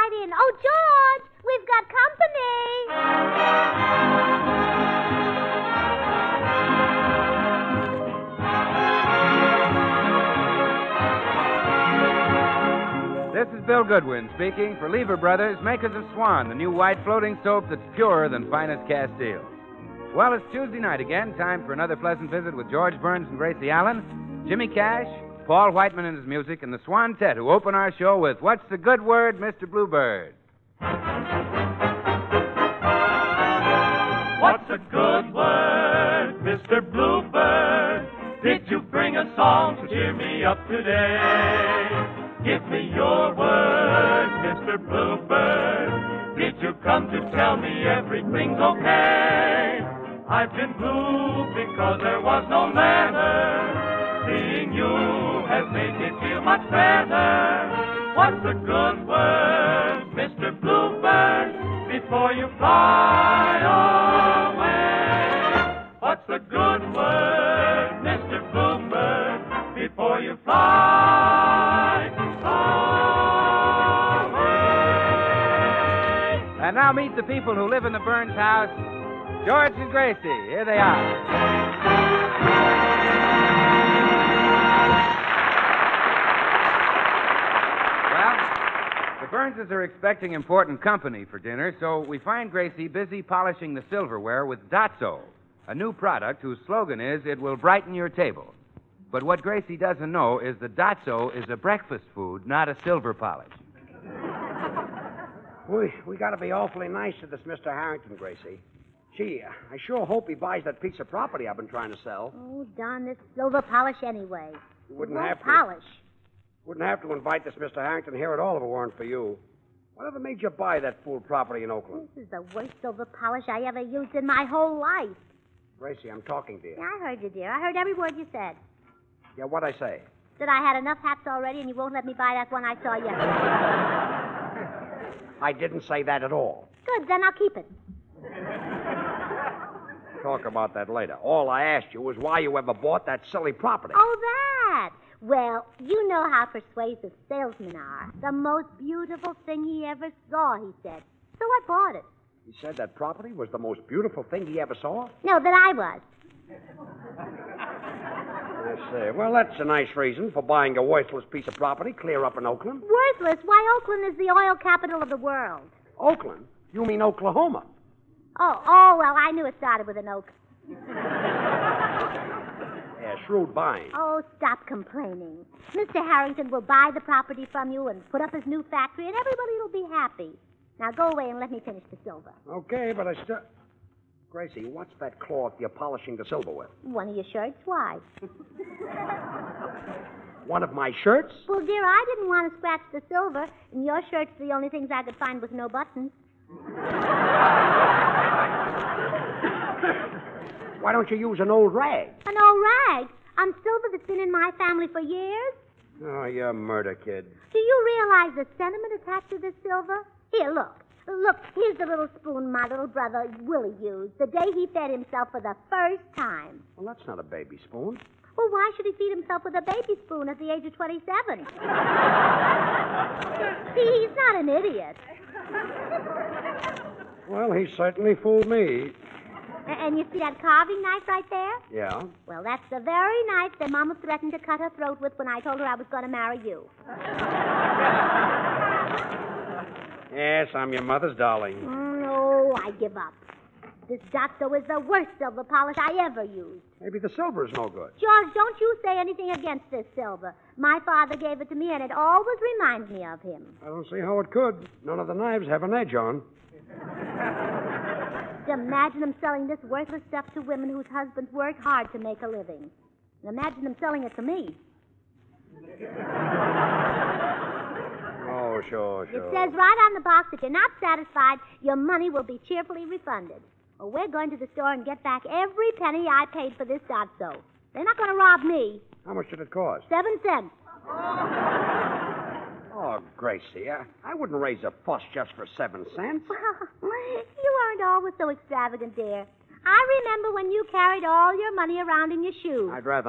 right in. Oh, George, we've got company. This is Bill Goodwin speaking for Lever Brothers, makers of Swan, the new white floating soap that's purer than finest Castile. Well, it's Tuesday night again, time for another pleasant visit with George Burns and Gracie Allen, Jimmy Cash, Paul Whiteman and his music, and the Swan-Tett, who open our show with What's the Good Word, Mr. Bluebird? What's a good word, Mr. Bluebird? Did you bring a song to cheer me up today? Give me your word, Mr. Bluebird. Did you come to tell me everything's okay? I've been blue because there was no letter. Seeing you has made me feel much better. What's a good word, Mr. Bluebird, before you fly away? What's a good word, Mr. Bluebird, before you fly away? And now meet the people who live in the Burns house, George and Gracie. Here they are. The Burnses are expecting important company for dinner, so we find Gracie busy polishing the silverware with Dotso, a new product whose slogan is, it will brighten your table. But what Gracie doesn't know is that Dotso is a breakfast food, not a silver polish. We got to be awfully nice to this Mr. Harrington, Gracie. Gee, I sure hope he buys that piece of property I've been trying to sell. Oh, darn this silver polish anyway. You wouldn't It have won't to. polish. Wouldn't have to invite this Mr. Harrington here at all if it weren't for you. Whatever made you buy that fool property in Oakland? This is the worst silver polish I ever used in my whole life. Gracie, I'm talking to you. Yeah, I heard you, dear. I heard every word you said. Yeah, what'd I say? That I had enough hats already and you won't let me buy that one I saw yesterday. I didn't say that at all. Good, then I'll keep it. Talk about that later. All I asked you was why you ever bought that silly property. Oh, that. Well, you know how persuasive salesmen are. The most beautiful thing he ever saw, he said. So I bought it. He said that property was the most beautiful thing he ever saw? No, that I was. I say, well, that's a nice reason for buying a worthless piece of property clear up in Oakland. Worthless? Why, Oakland is the oil capital of the world. Oakland? You mean Oklahoma? Oh, well, I knew it started with an oak. Yeah, shrewd buying. Oh, stop complaining. Mr. Harrington will buy the property from you and put up his new factory, and everybody will be happy. Now go away and let me finish the silver. Okay, but I still... Gracie, what's that cloth you're polishing the silver with? One of your shirts? Why? One of my shirts? Well, dear, I didn't want to scratch the silver, and your shirts the only things I could find with no buttons. Why don't you use an old rag? An old rag? On silver that's been in my family for years? Oh, you're a murder kid. Do you realize the sentiment attached to this silver? Here, look. Look, here's the little spoon my little brother Willie used the day he fed himself for the first time. Well, that's not a baby spoon. Well, why should he feed himself with a baby spoon at the age of 27? See, he's not an idiot. Well, he certainly fooled me. And you see that carving knife right there? Yeah? Well, that's the very knife that Mama threatened to cut her throat with when I told her I was going to marry you. Yes, I'm your mother's darling. No, I give up. This Dotso is the worst silver polish I ever used. Maybe the silver is no good. George, don't you say anything against this silver. My father gave it to me, and it always reminds me of him. I don't see how it could. None of the knives have an edge on. Imagine him selling this worthless stuff to women whose husbands work hard to make a living. And imagine him selling it to me. Oh, sure. It says right on the box, if you're not satisfied, your money will be cheerfully refunded. Well, we're going to the store and get back every penny I paid for this Dotso. They're not going to rob me. How much did it cost? 7 cents. Oh, Gracie, I wouldn't raise a fuss just for 7 cents. You aren't always so extravagant, dear. I remember when you carried all your money around in your shoes. I'd rather